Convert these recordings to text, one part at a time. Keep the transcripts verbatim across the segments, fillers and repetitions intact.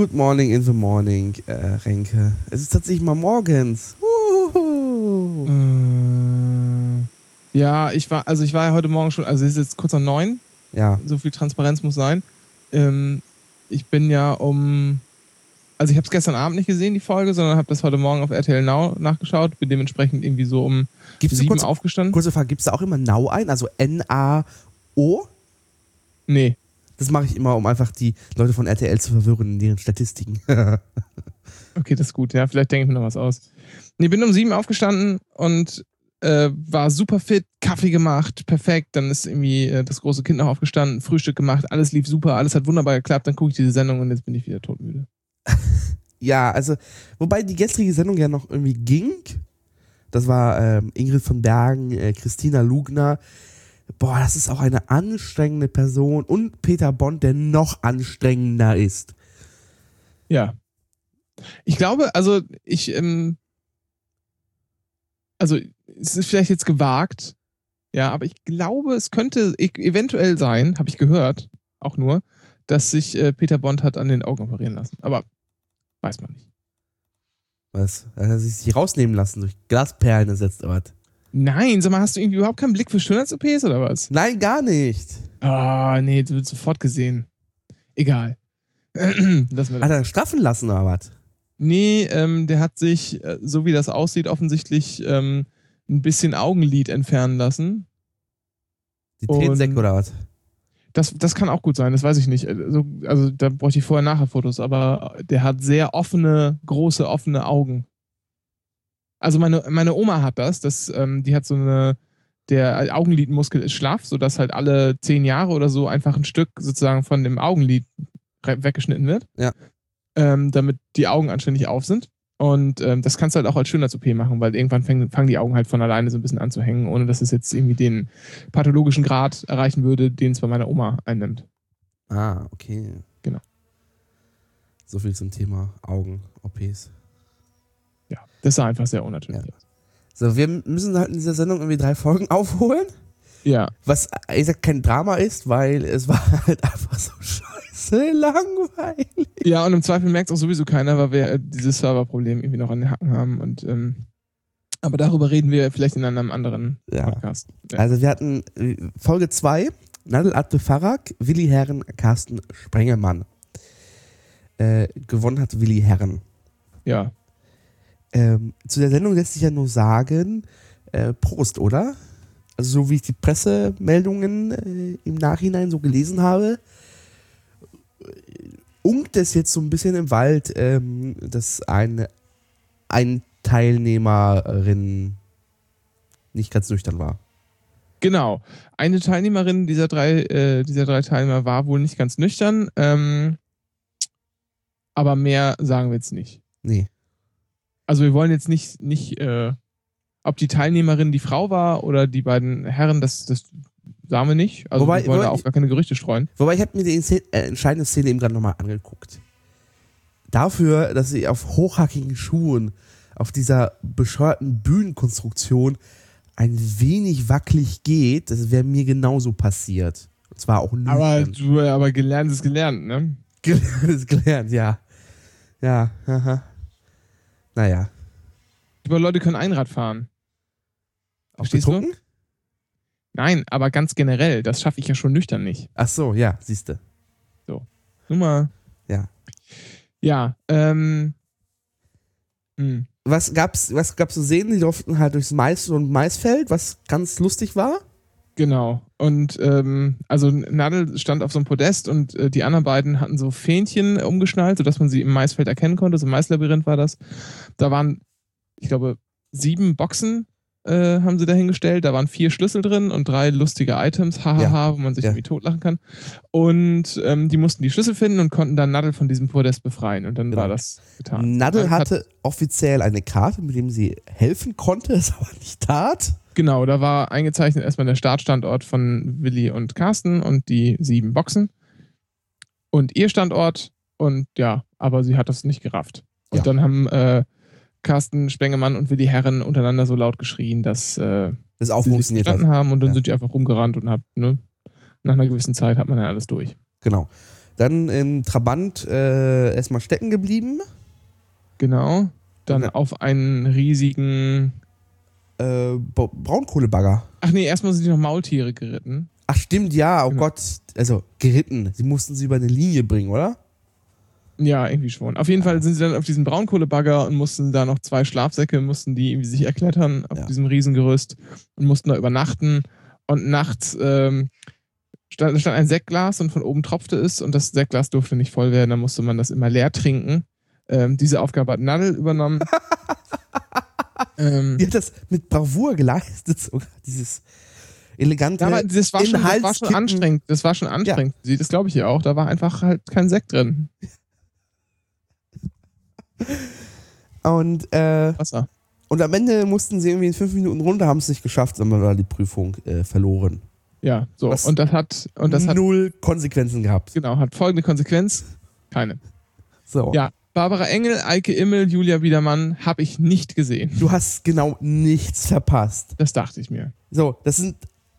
Good morning in the morning, äh, Renke. Es ist tatsächlich mal morgens. Uhuhu. Äh, ja, ich war, also ich war ja heute Morgen schon, also es ist jetzt kurz nach neun. Ja. So viel Transparenz muss sein. Ähm, ich bin ja um, also ich habe es gestern Abend nicht gesehen, die Folge, sondern habe das heute Morgen auf R T L Now nachgeschaut, bin dementsprechend irgendwie so um Gibst sieben kurz, aufgestanden. Kurze Frage, gibst du auch immer Now ein, also N A O? Nee. Das mache ich immer, um einfach die Leute von R T L zu verwirren in deren Statistiken. Okay, das ist gut, ja, vielleicht denke ich mir noch was aus. Nee, bin um sieben aufgestanden und äh, war super fit, Kaffee gemacht, perfekt, dann ist irgendwie äh, das große Kind noch aufgestanden, Frühstück gemacht, alles lief super, alles hat wunderbar geklappt, dann gucke ich diese Sendung und jetzt bin ich wieder todmüde. Ja, also, wobei die gestrige Sendung ja noch irgendwie ging. Das war ähm, Ingrid von Bergen, äh, Christina Lugner. Boah, das ist auch eine anstrengende Person. Und Peter Bond, der noch anstrengender ist. Ja. Ich glaube, also ich, ähm, also es ist vielleicht jetzt gewagt, ja, aber ich glaube, es könnte e- eventuell sein, habe ich gehört, auch nur, dass sich äh, Peter Bond hat an den Augen operieren lassen. Aber weiß man nicht. Was? Hat er sich sie rausnehmen lassen, durch Glasperlen ersetzt, oder was? Nein, sag mal, hast du irgendwie überhaupt keinen Blick für Schönheits-O Ps oder was? Nein, gar nicht. Ah, nee, du wirst sofort gesehen. Egal. Lass mir Hat das. er straffen lassen, oder was? Nee, ähm, der hat sich, äh, so wie das aussieht, offensichtlich ähm, ein bisschen Augenlid entfernen lassen. Die Tränensäcke, Und- oder was? Das, das kann auch gut sein, das weiß ich nicht. Also, also da bräuchte ich Vorher-Nachher-Fotos, aber der hat sehr offene, große, offene Augen. Also meine, meine Oma hat das, das ähm, die hat so eine, der Augenlidmuskel ist schlaff, sodass halt alle zehn Jahre oder so einfach ein Stück sozusagen von dem Augenlid re- weggeschnitten wird. Ja. Ähm, damit die Augen anständig auf sind. Und ähm, das kannst du halt auch als Schönheits-O P machen, weil irgendwann fangen, fangen die Augen halt von alleine so ein bisschen an zu hängen, ohne dass es jetzt irgendwie den pathologischen Grad erreichen würde, den es bei meiner Oma einnimmt. Ah, okay. Genau. So viel zum Thema Augen-O Ps. Ja, das sah einfach sehr unnatürlich Ja. aus. So, wir müssen halt in dieser Sendung irgendwie drei Folgen aufholen. Ja. Was, ich gesagt, kein Drama ist, weil es war halt einfach so scheiße langweilig. Ja, und im Zweifel merkt es auch sowieso keiner, weil wir äh, dieses Serverproblem irgendwie noch an den Hacken haben. Und, ähm, aber darüber reden wir vielleicht in einem anderen Ja. Podcast. Ja. Also wir hatten äh, Folge zwei, Nadel Abde Farag, Willi Herren, Carsten Sprengelmann. Äh, gewonnen hat Willi Herren. ja. Ähm, zu der Sendung lässt sich ja nur sagen, äh, Prost, oder? Also so wie ich die Pressemeldungen äh, im Nachhinein so gelesen habe, äh, unkt es jetzt so ein bisschen im Wald, ähm, dass eine, ein Teilnehmerin nicht ganz nüchtern war. Genau. Eine Teilnehmerin dieser drei, äh, dieser drei Teilnehmer war wohl nicht ganz nüchtern. Ähm, aber mehr sagen wir jetzt nicht. Nee. Also wir wollen jetzt nicht, nicht äh, ob die Teilnehmerin die Frau war oder die beiden Herren, das, das sagen wir nicht. Also Wobei- wir wollen da wobei- auch gar keine Gerüchte streuen. Wobei ich habe mir die Szene, äh, entscheidende Szene eben gerade nochmal angeguckt. Dafür, dass sie auf hochhackigen Schuhen, auf dieser bescheuerten Bühnenkonstruktion ein wenig wackelig geht, das wäre mir genauso passiert. Und zwar auch nüchtern. Aber, du, aber gelernt ist gelernt, ne? Gelernt ist gelernt, ja. Ja, haha. Naja. Aber Leute können Einrad fahren. Auch Verstehst du? betrunken? Nein, aber ganz generell, das schaffe ich ja schon nüchtern nicht. Ach so, ja, siehste. Nur mal. Ja. Ja, ähm. Hm. Was gab's, was gab's zu sehen? Die durften halt durchs Mais und Maisfeld, was ganz lustig war. Genau. Und ähm, also Nadel stand auf so einem Podest und äh, die anderen beiden hatten so Fähnchen umgeschnallt, sodass man sie im Maisfeld erkennen konnte. So ein Maislabyrinth war das. Da waren, ich glaube, sieben Boxen äh, haben sie dahingestellt. Da waren vier Schlüssel drin und drei lustige Items, hahaha, Ja. wo man sich Ja. irgendwie totlachen kann. Und ähm, die mussten die Schlüssel finden und konnten dann Nadel von diesem Podest befreien. Und dann Genau. war das getan. Nadel Nadel hat- hatte offiziell eine Karte, mit dem sie helfen konnte, es aber nicht tat. Genau, da war eingezeichnet erstmal der Startstandort von Willi und Carsten und die sieben Boxen. Und ihr Standort und ja, aber sie hat das nicht gerafft. Und Ja. dann haben äh, Carsten Spengemann und Willi Herren untereinander so laut geschrien, dass äh, Das auch sie sich funktioniert hat. verstanden haben und dann Ja. sind die einfach rumgerannt und hab, ne, nach einer gewissen Zeit hat man dann alles durch. Genau. Dann im Trabant äh, erstmal stecken geblieben. Genau. Dann Okay. auf einen riesigen. Äh, Ba- Braunkohlebagger. Ach nee, erstmal sind die noch Maultiere geritten. Ach stimmt, ja, oh Genau. Gott. Also geritten. Sie mussten sie über eine Linie bringen, oder? Ja, irgendwie schon. Auf jeden Fall sind sie dann auf diesen Braunkohlebagger und mussten da noch zwei Schlafsäcke, mussten die irgendwie sich erklettern auf Ja. diesem Riesengerüst und mussten da übernachten. Und nachts ähm, stand, stand ein Sektglas und von oben tropfte es und das Sektglas durfte nicht voll werden, da musste man das immer leer trinken. Ähm, diese Aufgabe hat Nadel übernommen. ähm, Die hat das mit Bravour geleistet, sogar dieses elegante ja, aber das war, schon, das war schon Inhaltskippen. anstrengend. Das war schon anstrengend. Sie, das glaube ich ja auch. Da war einfach halt kein Sekt drin. Und, äh, Wasser. und am Ende mussten sie irgendwie in fünf Minuten runter, haben es nicht geschafft, sondern war die Prüfung äh, verloren. Ja, so. Was- Und das hat, und das hat, Null Konsequenzen gehabt. genau, hat folgende Konsequenz. Keine. So. Ja, Barbara Engel, Eike Immel, Julia Biedermann habe ich nicht gesehen. Du hast genau nichts verpasst. Das dachte ich mir. So, das sind.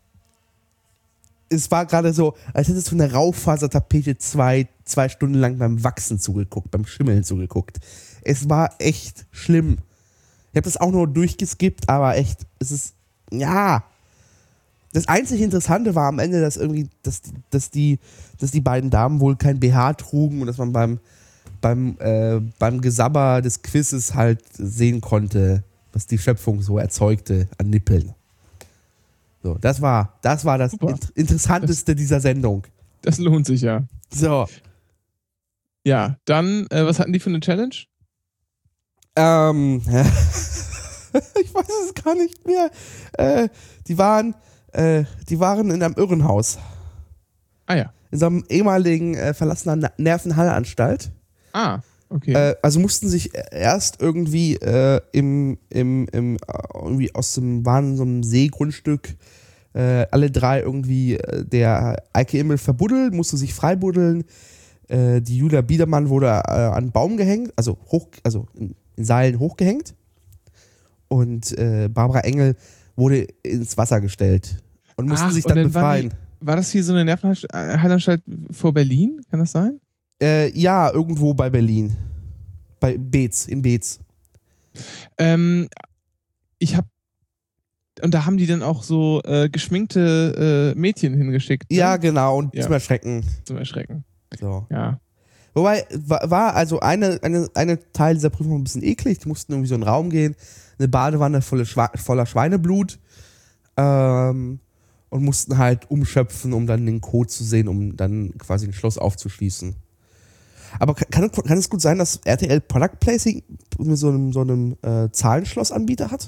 Es war gerade so, als hättest du eine Raufasertapete zwei, zwei Stunden lang beim Wachsen zugeguckt, beim Schimmeln zugeguckt. Es war echt schlimm. Ich habe das auch nur durchgeskippt, aber echt, es ist. Ja. Das einzig Interessante war am Ende, dass irgendwie, dass, dass, die, dass die beiden Damen wohl kein B H trugen und dass man beim, beim, äh, beim Gesabber des Quizzes halt sehen konnte, was die Schöpfung so erzeugte an Nippeln. So, das war, das war das Super. Int- Interessanteste dieser Sendung. Das lohnt sich ja. So, Ja, dann, äh, was hatten die für eine Challenge? ähm, ich weiß es gar nicht mehr. Äh, die waren, äh, die waren in einem Irrenhaus. Ah ja. In so einem ehemaligen äh, verlassener Na- Nervenheilanstalt. Ah, okay. Äh, also mussten sich erst irgendwie äh, im, im, im, äh, irgendwie aus dem, waren in so einem Seegrundstück äh, alle drei irgendwie, äh, der Eike Immel verbuddeln, musste sich freibuddeln. Äh, die Julia Biedermann wurde äh, an einen Baum gehängt, also hoch, also in, in Seilen hochgehängt. Und äh, Barbara Engel wurde ins Wasser gestellt und mussten Ach, sich und dann dann waren die- befreien. War das hier so eine Nervenheilanstalt vor Berlin? Kann das sein? Äh, ja, irgendwo bei Berlin. Bei Beetz, in Beetz. Ähm, ich habe und da haben die dann auch so äh, geschminkte äh, Mädchen hingeschickt. Ne? Ja, genau, und Ja. zum Erschrecken. Zum Erschrecken. So. Ja. Wobei, war, war also eine, eine, eine Teil dieser Prüfung ein bisschen eklig. Die mussten irgendwie so in einen Raum gehen, eine Badewanne volle Schwa voller Schweineblut ähm, und mussten halt umschöpfen, um dann den Code zu sehen, um dann quasi ein Schloss aufzuschließen. Aber kann, kann es gut sein, dass R T L Product Placing mit so einem, so einem äh, Zahlenschlossanbieter hat?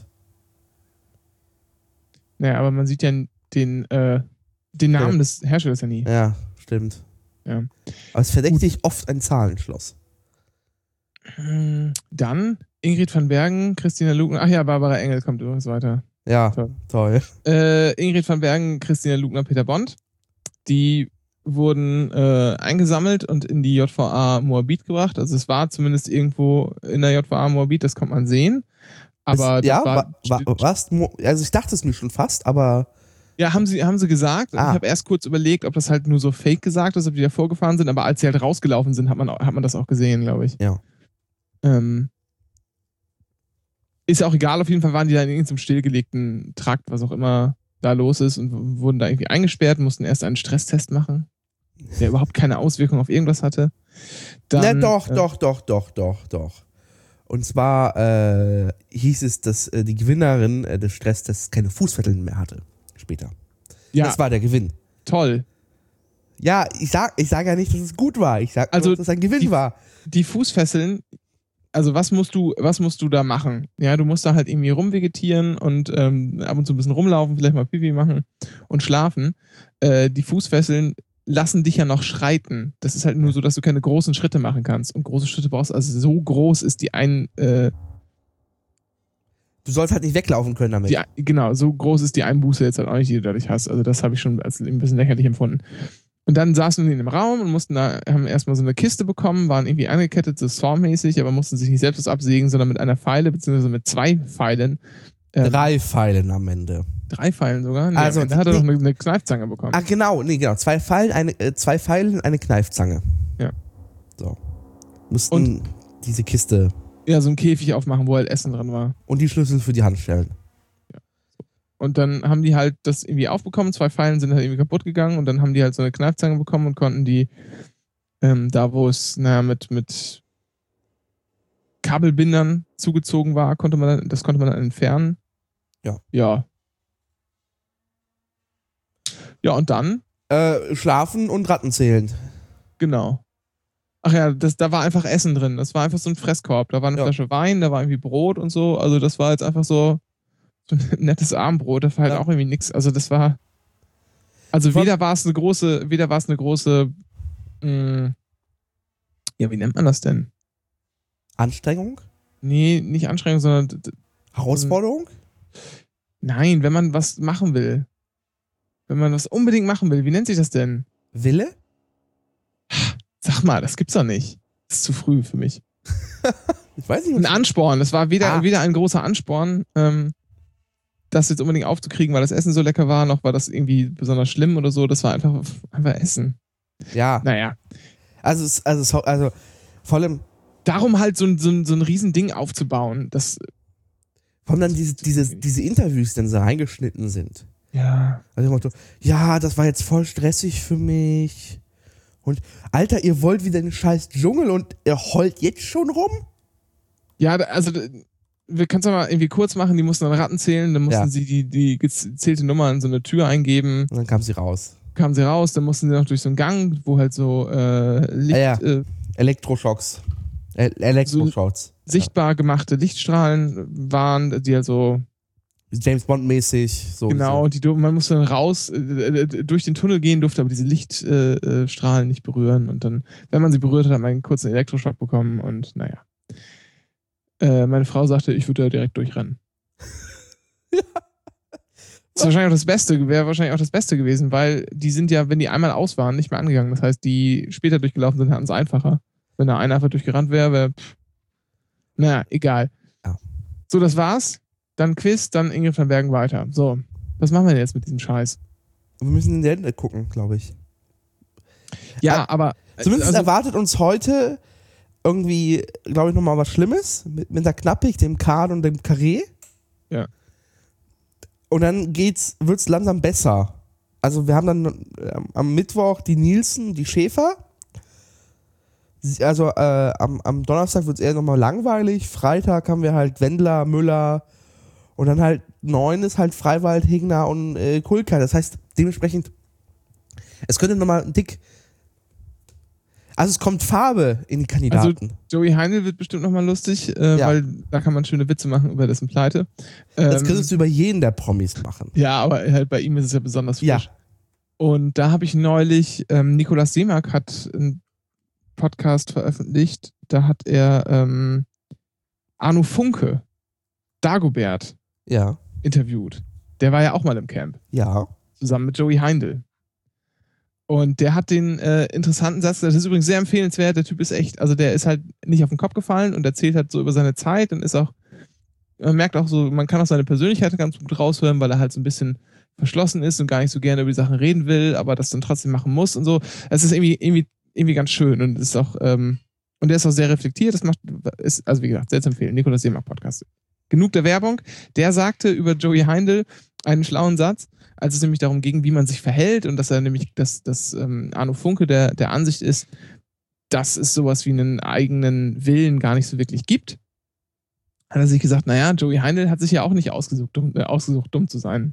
Naja, aber man sieht ja den, äh, den Namen Ja. des Herstellers ja nie. Ja, stimmt. Ja. Aber es verdeckt sich oft ein Zahlenschloss. Mm, Dann Ingrid van Bergen, Christina Lugner. Ach ja, Barbara Engel kommt übrigens weiter. Ja, Toll. toll. Äh, Ingrid van Bergen, Christina Lugner, Peter Bond. Die wurden äh, eingesammelt und in die J V A Moabit gebracht. Also es war zumindest irgendwo in der J V A Moabit, das kommt man sehen. Aber es, ja, das war, wa, wa, was? Also ich dachte es mir schon fast, aber ja, haben sie, haben sie gesagt. Und Ah. ich habe erst kurz überlegt, ob das halt nur so fake gesagt ist, ob die da vorgefahren sind, aber als sie halt rausgelaufen sind, hat man, hat man das auch gesehen, glaube ich. ja. Ähm, ist ja auch egal, auf jeden Fall waren die da in irgendeinem stillgelegten Trakt, was auch immer da los ist, und wurden da irgendwie eingesperrt, mussten erst einen Stresstest machen, der überhaupt keine Auswirkung auf irgendwas hatte. Dann, Na doch, äh, doch, doch, doch, doch, doch. Und zwar äh, hieß es, dass äh, die Gewinnerin äh, des Stresstests keine Fußfesseln mehr hatte. Später. Ja, Das war der Gewinn. toll. Ja, ich sag, ich sag ja nicht, dass es gut war. Ich sag Also nur, dass es ein Gewinn die- war. Die Fußfesseln, also was musst du, was musst du da machen? Ja, du musst da halt irgendwie rumvegetieren und ähm, ab und zu ein bisschen rumlaufen, vielleicht mal Pipi machen und schlafen. Äh, die Fußfesseln lassen dich ja noch schreiten. Das ist halt nur so, dass du keine großen Schritte machen kannst. Und große Schritte brauchst, also so groß ist die ein, äh, Du sollst halt nicht weglaufen können damit. die, genau, so groß ist die Einbuße jetzt halt auch nicht, die du dadurch hast. Also das habe ich schon als ein bisschen lächerlich empfunden. Und dann saßen wir in einem Raum und mussten da, haben erstmal so eine Kiste bekommen, waren irgendwie angekettet, so Saw-mäßig, aber mussten sich nicht selbst was absägen, sondern mit einer Pfeile, beziehungsweise mit zwei Pfeilen, Ähm, Drei Pfeilen am Ende. Drei Pfeilen sogar? Nee, Also, da hat er nee. doch eine, eine Kneifzange bekommen. Ah, genau, nee, genau. Zwei Pfeilen, eine, äh, zwei Pfeilen, eine Kneifzange. Ja. So. Mussten Und- diese Kiste Ja, so ein Käfig aufmachen, wo halt Essen drin war. und die Schlüssel für die Handschellen. Und dann haben die halt das irgendwie aufbekommen, zwei Pfeilen sind halt irgendwie kaputt gegangen und dann haben die halt so eine Kneifzange bekommen und konnten die ähm, da, wo es, naja, mit, mit Kabelbindern zugezogen war, konnte man dann, das konnte man dann entfernen. Ja. Ja. Ja, und dann, Äh, schlafen und Ratten zählen. genau. Ach ja, das, da war einfach Essen drin. Das war einfach so ein Fresskorb. Da war eine Ja. Flasche Wein, da war irgendwie Brot und so. Also das war jetzt einfach so, so ein nettes Abendbrot. Das war halt Ja. auch irgendwie nix. Also das war, also Von- weder war es eine große, weder war es eine große, mh, ja, wie nennt man das denn? Anstrengung? Nee, nicht Anstrengung, sondern d- d- Herausforderung? nein, wenn man was machen will. Wenn man was unbedingt machen will, wie nennt sich das denn? Wille? Sag mal, das gibt's doch nicht. Das ist zu früh für mich. Ich weiß nicht. Ein Ansporn. Das war weder, Ah. weder ein großer Ansporn, ähm, das jetzt unbedingt aufzukriegen, weil das Essen so lecker war, noch war das irgendwie besonders schlimm oder so. Das war einfach, einfach Essen. Ja. Naja. Also, es- also, es- also vor allem, Darum halt so ein, so ein, so ein Riesending aufzubauen, das, vor allem dann diese, diese, diese Interviews, die dann so reingeschnitten sind. ja. Also im Motto, ja, das war jetzt voll stressig für mich. Und Alter, ihr wollt wieder den scheiß Dschungel und ihr heult jetzt schon rum? Ja, da- also da- wir können es mal irgendwie kurz machen, die mussten dann Ratten zählen, dann mussten Ja. sie die, die gezählte Nummer in so eine Tür eingeben, Und dann kam sie raus. kamen sie raus, dann mussten sie noch durch so einen Gang, wo halt so äh, Licht, Ah, ja. äh, Elektroschocks. El Elektroschocks. sichtbar gemachte Lichtstrahlen waren, die also James Bond-mäßig. So genau, die, du- man musste dann raus, äh, äh, durch den Tunnel gehen, durfte aber diese Lichtstrahlen äh, äh, Strahlen nicht berühren und dann, wenn man sie berührt hat, hat man einen kurzen Elektroschock bekommen und naja. Äh, meine Frau sagte, ich würde da direkt durchrennen. Das ist wahrscheinlich auch das Beste, wäre wahrscheinlich auch das Beste gewesen, weil die sind ja, wenn die einmal aus waren, nicht mehr angegangen. Das heißt, die später durchgelaufen sind, hatten es einfacher. Wenn da einer einfach durchgerannt wäre, wäre, pff, naja, egal. Ja. So, das war's. Dann Quiz, dann Ingrid van Bergen weiter. So, was machen wir denn jetzt mit diesem Scheiß? Wir müssen in den Ende gucken, glaube ich. Ja, Ah, aber. Zumindest also, erwartet uns heute irgendwie, glaube ich, nochmal was Schlimmes. Mit, mit der Knappig, dem Kahn und dem Karree. Ja. Und dann geht's, wird's langsam besser. Also wir haben dann ähm, am Mittwoch die Nielsen, die Schäfer. Sie- Also äh, am, am Donnerstag wird's eher nochmal langweilig. Freitag haben wir halt Wendler, Müller. Und dann halt neun ist halt Freiwald, Hegner und äh, Kulka. Das heißt, dementsprechend, es könnte nochmal ein Dick. Also es kommt Farbe in die Kandidaten. Joey Heindl wird bestimmt nochmal lustig, äh, Ja. weil da kann man schöne Witze machen über dessen Pleite. Ähm, das könntest du über jeden der Promis machen. Ja, aber halt bei ihm ist es ja besonders frisch. Ja. Und da habe ich neulich, ähm, Nikolaus Seemack hat einen Podcast veröffentlicht, da hat er ähm, Arno Funke, Dagobert, Ja. interviewt. Der war ja auch mal im Camp, Ja. zusammen mit Joey Heindl. Und der hat den äh, interessanten Satz, das ist übrigens sehr empfehlenswert, der Typ ist echt, also der ist halt nicht auf den Kopf gefallen und erzählt halt so über seine Zeit und ist auch, man merkt auch so, man kann auch seine Persönlichkeit ganz gut raushören, weil er halt so ein bisschen verschlossen ist und gar nicht so gerne über die Sachen reden will, aber das dann trotzdem machen muss und so. Es ist irgendwie, irgendwie, irgendwie ganz schön und ist auch, ähm, und der ist auch sehr reflektiert, das macht, ist, also wie gesagt, sehr zu empfehlen, Nikolaus Seemack Podcast. Genug der Werbung. Der sagte über Joey Heindl einen schlauen Satz, als es nämlich darum ging, wie man sich verhält und dass er nämlich, dass, dass ähm, Arno Funke der, der Ansicht ist, dass es sowas wie einen eigenen Willen gar nicht so wirklich gibt. Hat er sich gesagt, naja, Joey Heindl hat sich ja auch nicht ausgesucht, dumm, äh, ausgesucht, dumm zu sein.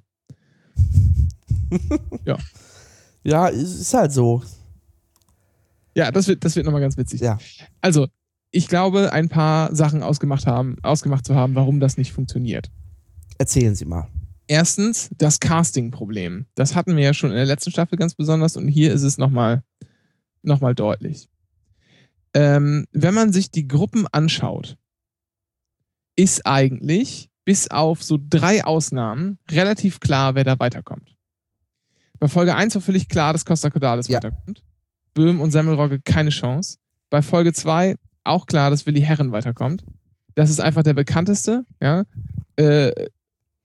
Ja. Ja, es ist halt so. Ja, das wird, das wird nochmal ganz witzig. Ja. Also, ich glaube, ein paar Sachen ausgemacht haben, ausgemacht zu haben, warum das nicht funktioniert. Erzählen Sie mal. Erstens, das Casting-Problem. Das hatten wir ja schon in der letzten Staffel ganz besonders und hier ist es nochmal noch mal deutlich. Ähm, wenn man sich die Gruppen anschaut, ist eigentlich bis auf so drei Ausnahmen relativ klar, wer da weiterkommt. Bei Folge eins war völlig klar, dass Costa Cordalis Ja. weiterkommt. Böhm und Semmelrogge keine Chance. Bei Folge zwei auch klar, dass Willi Herren weiterkommt. Das ist einfach der bekannteste. Ja? Äh,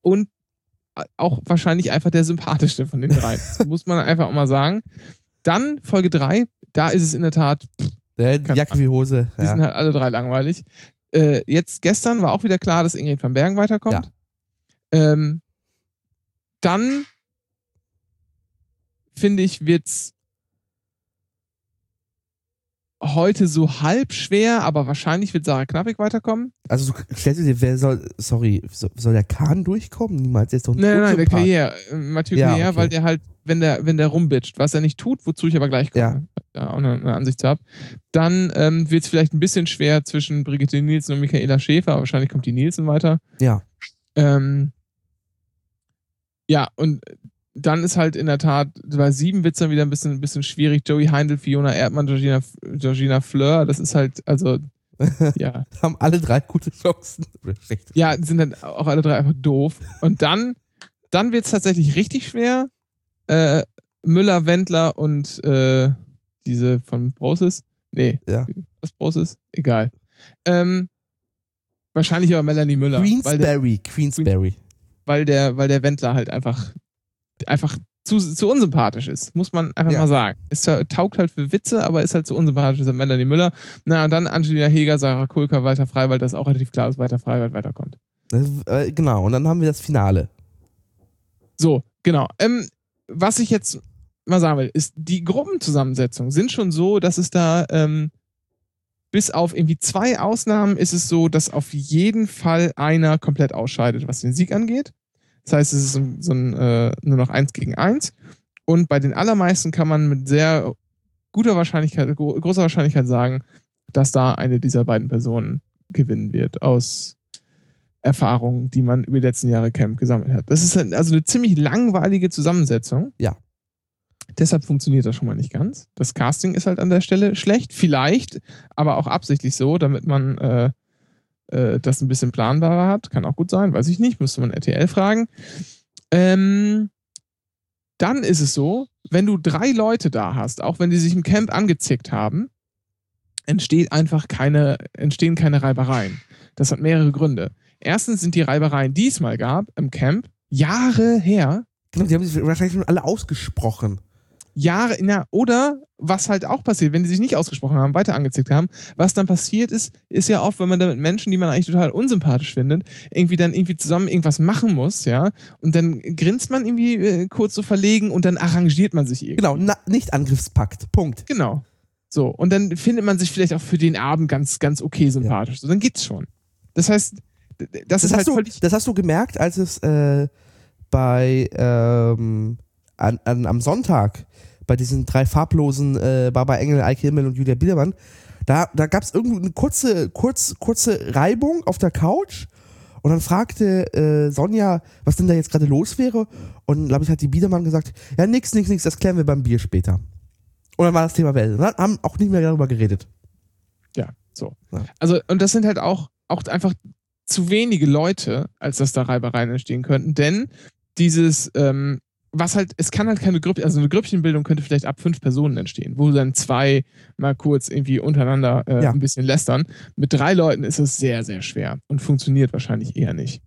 und auch wahrscheinlich einfach der sympathischste von den drei. Das muss man einfach auch mal sagen. Dann Folge drei, da ist es in der Tat. Pff, Der Jacke wie Hose. die Ja. sind halt alle drei langweilig. Äh, jetzt gestern war auch wieder klar, dass Ingrid van Bergen weiterkommt. Ja. Ähm, dann finde ich, wird's heute so halb schwer, aber wahrscheinlich wird Sarah Knappig weiterkommen. Also du stellst dir, wer soll, sorry, so, soll der Kahn durchkommen? Niemals, der ist doch ein Nein, nein, der Unsympath. Karriere. Äh, Mathieu Ja, Carrière, okay. weil der halt, wenn der, wenn der rumbitcht, was er nicht tut, wozu ich aber gleich komme, Ja. da auch eine, eine Ansicht habe, dann ähm, wird es vielleicht ein bisschen schwer zwischen Brigitte Nielsen und Michaela Schäfer, aber wahrscheinlich kommt die Nielsen weiter. Ja. Ähm, ja, und dann ist halt in der Tat, bei sieben wird es dann wieder ein bisschen, ein bisschen schwierig. Joey Heindl, Fiona Erdmann, Georgina, Georgina Fleur, das ist halt, also, ja. Haben alle drei gute Chancen. Ja, sind dann auch alle drei einfach doof. Und dann, dann wird es tatsächlich richtig schwer. Äh, Müller, Wendler und äh, diese von Broses. Nee, Ja. was Broses? Egal. Ähm, wahrscheinlich aber Melanie Müller. Queensberry, Weil der, Queensberry. weil der, weil der Wendler halt einfach, einfach zu, zu unsympathisch ist, muss man einfach Ja. mal sagen. Ist, taugt halt für Witze, aber ist halt zu unsympathisch, ist halt Melanie Müller. Na, und dann Angelina Heger, Sarah Kulka, Walter Freiwald, das ist auch relativ klar, dass Walter Freiwald weiterkommt. Das, äh, genau, und dann haben wir das Finale. So, genau. Ähm, was ich jetzt mal sagen will, ist, die Gruppenzusammensetzungen sind schon so, dass es da ähm, bis auf irgendwie zwei Ausnahmen ist es so, dass auf jeden Fall einer komplett ausscheidet, was den Sieg angeht. Das heißt, es ist so, so ein, äh, nur noch eins gegen eins. Und bei den allermeisten kann man mit sehr guter Wahrscheinlichkeit, gro- großer Wahrscheinlichkeit sagen, dass da eine dieser beiden Personen gewinnen wird, aus Erfahrungen, die man über die letzten Jahre Camp gesammelt hat. Das ist halt also eine ziemlich langweilige Zusammensetzung. Ja. Deshalb funktioniert das schon mal nicht ganz. Das Casting ist halt an der Stelle schlecht, vielleicht, aber auch absichtlich so, damit man äh, äh, das ein bisschen planbarer hat. Kann auch gut sein, weiß ich nicht, müsste man R T L fragen. Ähm, dann ist es so, wenn du drei Leute da hast, auch wenn die sich im Camp angezickt haben, entsteht einfach keine, entstehen keine Reibereien. Das hat mehrere Gründe. Erstens sind die Reibereien, die es mal gab im Camp, Jahre her. Genau, die haben sich wahrscheinlich schon alle ausgesprochen. Jahre, na, oder was halt auch passiert, wenn die sich nicht ausgesprochen haben, weiter angezickt haben, was dann passiert ist, ist ja oft, wenn man da mit Menschen, die man eigentlich total unsympathisch findet, irgendwie dann irgendwie zusammen irgendwas machen muss, ja, und dann grinst man irgendwie äh, kurz so verlegen und dann arrangiert man sich irgendwie. Genau, na, nicht Angriffspakt. Punkt. Genau. So, und dann findet man sich vielleicht auch für den Abend ganz, ganz okay sympathisch. So, dann geht's schon. Das heißt, das, Das, ist hast halt du, völlig. das hast du gemerkt, als es äh, bei ähm, an, an, am Sonntag bei diesen drei farblosen äh, Barbara Engel, Eike Himmel und Julia Biedermann, da, da gab es irgendwie eine kurze, kurz, kurze Reibung auf der Couch und dann fragte äh, Sonja, was denn da jetzt gerade los wäre, und glaube ich hat die Biedermann gesagt, ja nix, nix, nix, das klären wir beim Bier später. Und dann war das Thema Welt. Und dann haben auch nicht mehr darüber geredet. Ja, so. Ja. Also, und das sind halt auch, auch einfach zu wenige Leute, als dass da Reibereien entstehen könnten, denn dieses, ähm, was halt, es kann halt keine Grüppchen, also eine Grüppchenbildung könnte vielleicht ab fünf Personen entstehen, wo dann zwei mal kurz irgendwie untereinander äh, Ja. ein bisschen lästern. Mit drei Leuten ist es sehr, sehr schwer und funktioniert wahrscheinlich eher nicht.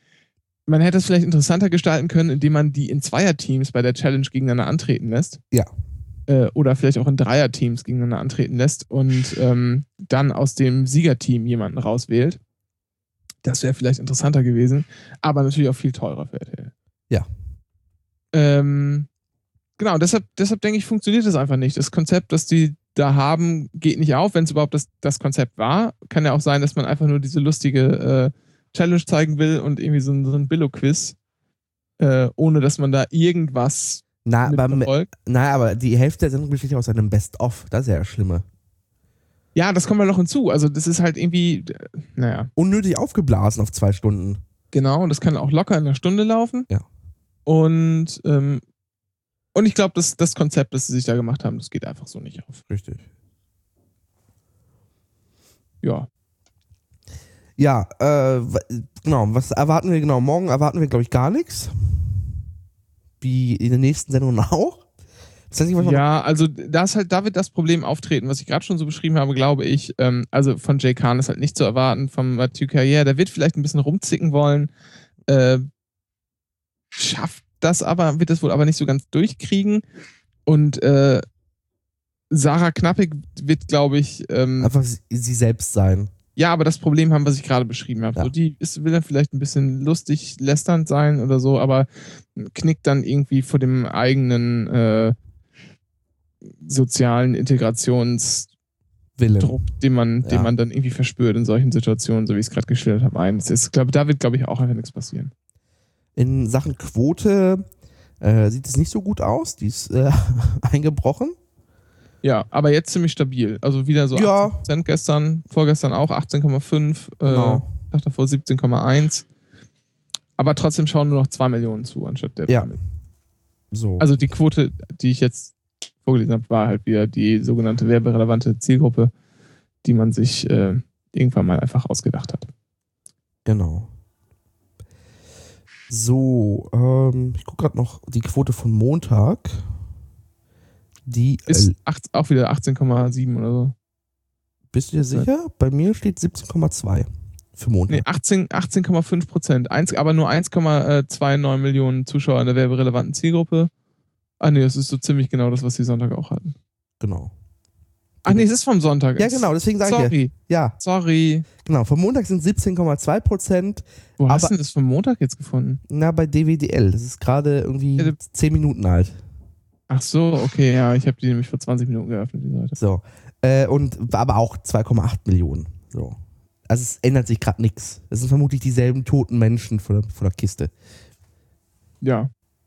Man hätte es vielleicht interessanter gestalten können, indem man die in Zweierteams bei der Challenge gegeneinander antreten lässt. Ja. Äh, oder vielleicht auch in Dreierteams gegeneinander antreten lässt und ähm, dann aus dem Siegerteam jemanden rauswählt. Das wäre vielleicht interessanter gewesen, aber natürlich auch viel teurer für R T L. Ja. Ähm, genau, deshalb, deshalb denke ich, funktioniert das einfach nicht. Das Konzept, das die da haben, geht nicht auf, wenn es überhaupt das, das Konzept war. Kann ja auch sein, dass man einfach nur diese lustige äh, Challenge zeigen will und irgendwie so ein, so ein Billo-Quiz, äh, ohne dass man da irgendwas Na, aber, mitverfolgt. na, aber die Hälfte der Sendung besteht ja aus einem Best-of. Das ist ja das Schlimme. Ja, das kommt mal noch hinzu. Also das ist halt irgendwie, äh, naja, Unnötig aufgeblasen auf zwei Stunden. genau. Das kann auch locker in einer Stunde laufen. Ja. Und, ähm, und ich glaube, das, das Konzept, das sie sich da gemacht haben, das geht einfach so nicht auf. Richtig. Ja. Ja, äh, genau, was erwarten wir genau? Morgen erwarten wir, glaube ich, gar nichts. Wie in den nächsten Sendungen auch. Das heißt, ich Ja, also da ist halt, da wird das Problem auftreten, was ich gerade schon so beschrieben habe, glaube ich. Ähm, also von Jay Khan ist halt nicht zu erwarten, vom Mathieu Carrière, der wird vielleicht ein bisschen rumzicken wollen. Äh, schafft das aber, wird das wohl aber nicht so ganz durchkriegen. Und äh, Sarah Knappig wird, glaube ich. Ähm, Einfach sie, sie selbst sein. Ja, aber das Problem haben, was ich gerade beschrieben habe. Ja. So, die ist, will dann vielleicht ein bisschen lustig, lästernd sein oder so, aber knickt dann irgendwie vor dem eigenen äh, sozialen Integrationsdruck, Willen. den man, Ja. den man dann irgendwie verspürt in solchen Situationen, so wie ich es gerade geschildert habe. Ein. Das ist, glaub, da wird, glaube ich, auch einfach nichts passieren. In Sachen Quote äh, sieht es nicht so gut aus. Die ist äh, eingebrochen. Ja, aber jetzt ziemlich stabil. Also wieder so Ja. achtzehn Prozent gestern, vorgestern auch achtzehn Komma fünf, Genau. äh, Tag davor siebzehn Komma eins. Aber trotzdem schauen nur noch zwei Millionen zu, anstatt der Ja. drei Millionen. So. Also die Quote, die ich jetzt vorgelesen habe, war halt wieder die sogenannte werberelevante Zielgruppe, die man sich äh, irgendwann mal einfach ausgedacht hat. Genau. So, ähm, ich gucke gerade noch die Quote von Montag. Die Ist äh, acht, auch wieder achtzehn Komma sieben oder so. bist du dir sicher? Bei mir steht siebzehn Komma zwei für Montag. Nee, achtzehn Komma fünf Prozent. Eins, aber nur eins Komma neunundzwanzig Millionen Zuschauer in der werberelevanten Zielgruppe. Ah nee, das ist so ziemlich genau das, was die Sonntag auch hatten. Genau. Ach nee, es ist vom Sonntag. Ja, genau, deswegen sage ich ja. Sorry, Ja, sorry. genau. Vom Montag sind siebzehn Komma zwei Prozent. Wo hast Aber- du denn das vom Montag jetzt gefunden? Na, bei D W D L. Das ist gerade irgendwie Ja, zehn Minuten alt. Ach so, okay, ja, ich habe die nämlich vor zwanzig Minuten geöffnet, die Seite. So. Äh, und aber auch zwei Komma acht Millionen. So. Also es ändert sich gerade nichts. Es sind vermutlich dieselben toten Menschen vor der, vor der Kiste. Ja.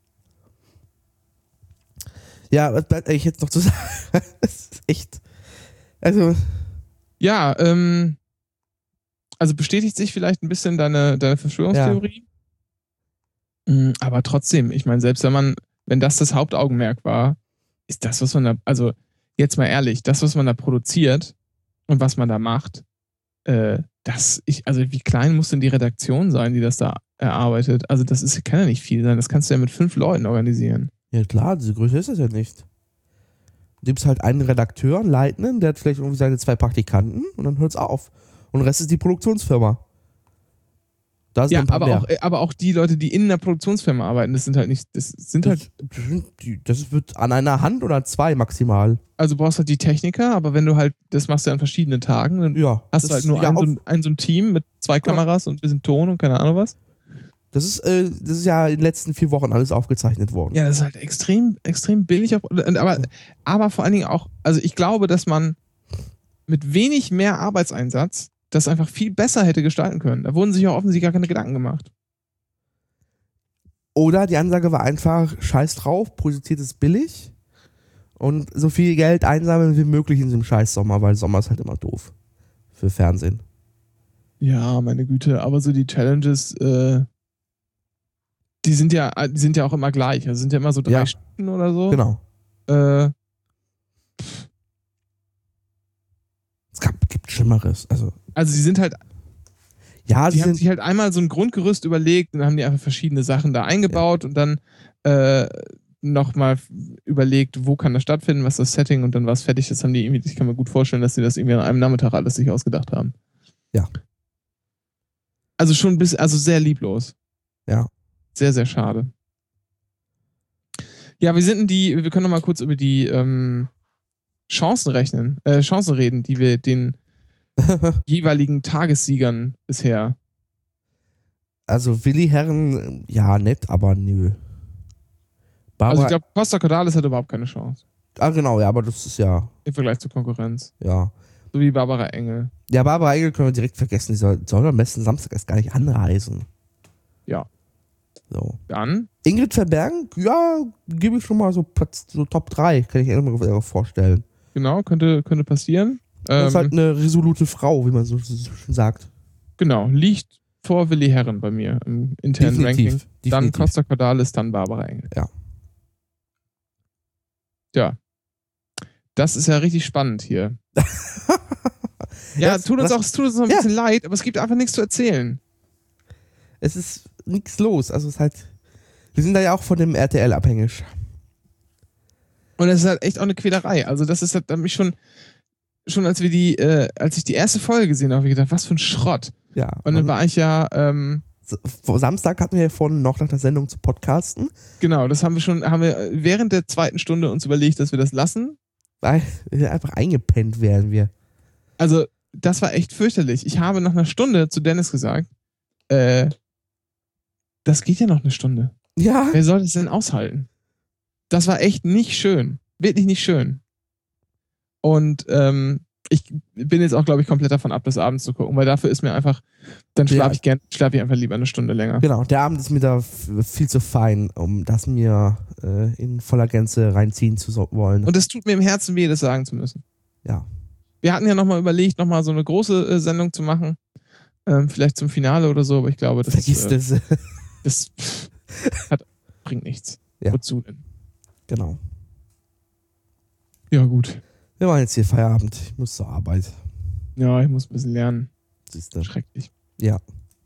Ja, was bleibt eigentlich jetzt noch zu sagen? Das ist echt. Also, Ja, ähm, also bestätigt sich vielleicht ein bisschen deine, deine Verschwörungstheorie. Mm, Aber trotzdem, ich meine, selbst wenn man, wenn das das Hauptaugenmerk war, ist das, was man da, also jetzt mal ehrlich, das, was man da produziert und was man da macht, äh, das, ich, also wie klein muss denn die Redaktion sein, die das da erarbeitet? Also das ist, kann ja nicht viel sein, das kannst du ja mit fünf Leuten organisieren. ja klar, diese Größe ist es ja nicht. Du gibst halt einen Redakteur, einen Leitenden, der hat vielleicht irgendwie seine zwei Praktikanten und dann hört's auf. Und der Rest ist die Produktionsfirma. Da sind Ja, ein paar aber mehr. auch, aber auch die Leute, die in einer Produktionsfirma arbeiten, das sind halt nicht, das sind halt, Das, das sind die- das wird an einer Hand oder zwei maximal. also du brauchst halt die Techniker, aber wenn du halt, das machst du an verschiedenen Tagen, dann Ja. hast das du halt nur ja, ein, so auf- ein, ein so ein Team mit zwei Kameras und ein bisschen Ton und keine Ahnung was. Das ist, äh, das ist ja in den letzten vier Wochen alles aufgezeichnet worden. Ja, das ist halt extrem, extrem billig. Auf, aber, aber vor allen Dingen auch, also ich glaube, dass man mit wenig mehr Arbeitseinsatz das einfach viel besser hätte gestalten können. Da wurden sich auch offensichtlich gar keine Gedanken gemacht. Oder die Ansage war einfach, scheiß drauf, produziert es billig und so viel Geld einsammeln wie möglich in diesem scheiß Sommer, weil Sommer ist halt immer doof für Fernsehen. Ja, meine Güte, aber so die Challenges, äh, die sind ja, die sind ja auch immer gleich. Also sind ja immer so drei Ja. Stunden oder so. Genau. Äh, Es gab, gibt Schlimmeres. Also, also sie sind halt, ja, sie die haben sind, sich halt einmal so ein Grundgerüst überlegt und dann haben die einfach verschiedene Sachen da eingebaut und dann äh, nochmal überlegt, wo kann das stattfinden, was ist das Setting und dann war es fertig. Das haben die irgendwie, ich kann mir gut vorstellen, dass sie das irgendwie an einem Nachmittag alles sich ausgedacht haben. Ja. Also schon ein bisschen, also sehr lieblos. Ja. Sehr, sehr schade. Ja, wir sind in die, wir können noch mal kurz über die ähm, Chancen rechnen, äh, Chancen reden, die wir den jeweiligen Tagessiegern bisher. also Willi Herren, ja, nett, aber nö. Barbara, Also ich glaube, Costa Cordalis hat überhaupt keine Chance. ah, genau, ja, aber das ist ja, Im Vergleich zur Konkurrenz. ja. So wie Barbara Engel. Ja, Barbara Engel können wir direkt vergessen, die soll, soll am besten Samstag erst gar nicht anreisen. Ja. So. Dann, Ingrid Verbergen, ja, gebe ich schon mal so, Platz, so Top drei, kann ich mir immer vorstellen. genau, könnte, könnte passieren. Das Ähm, ist halt eine resolute Frau, wie man so, so schön sagt. genau, liegt vor Willi Herren bei mir im internen Ranking. Definitiv. Dann definitiv. Costa Cordalis, dann Barbara Engel. Ja. Ja. Das ist ja richtig spannend hier. Ja, Das- tut uns das- auch, es tut uns noch ein Ja. bisschen leid, aber es gibt einfach nichts zu erzählen. Es ist nichts los. Also es ist halt, wir sind da ja auch von dem R T L abhängig. Und es ist halt echt auch eine Quälerei. Also das ist halt mich schon, schon als wir die, äh, als ich die erste Folge gesehen habe, habe ich gedacht, was für ein Schrott. Ja. Und dann war ich ja ähm, Samstag hatten wir ja vorhin noch nach der Sendung zu podcasten. Genau, das haben wir schon, haben wir während der zweiten Stunde uns überlegt, dass wir das lassen. Weil wir einfach eingepennt wären wir. Also, das war echt fürchterlich. Ich habe nach einer Stunde zu Dennis gesagt, äh, das geht ja noch eine Stunde. Ja. Wer soll das denn aushalten? Das war echt nicht schön. Wirklich nicht schön. Und ähm, ich bin jetzt auch, glaube ich, komplett davon ab, das abends zu gucken, weil dafür ist mir einfach, dann schlafe Ja. ich gern, schlafe ich einfach lieber eine Stunde länger. Genau, der Abend ist mir da f- viel zu fein, um das mir äh, in voller Gänze reinziehen zu so- wollen. Und es tut mir im Herzen weh, das sagen zu müssen. Ja. Wir hatten ja nochmal überlegt, nochmal so eine große äh, Sendung zu machen. Ähm, vielleicht zum Finale oder so, aber ich glaube, das, Vergiss äh, das. das hat, bringt nichts. Ja. Wozu denn? Genau. Ja, gut. Wir machen jetzt hier Feierabend. Ich muss zur Arbeit. Ja, ich muss ein bisschen lernen. Siehste. Schrecklich. Ja.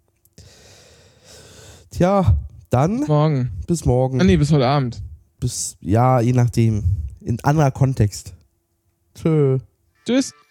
Tja, dann Morgen. bis morgen. Ah, nee, bis heute Abend. Bis, ja, je nachdem. In anderer Kontext. Tschö. Tschüss.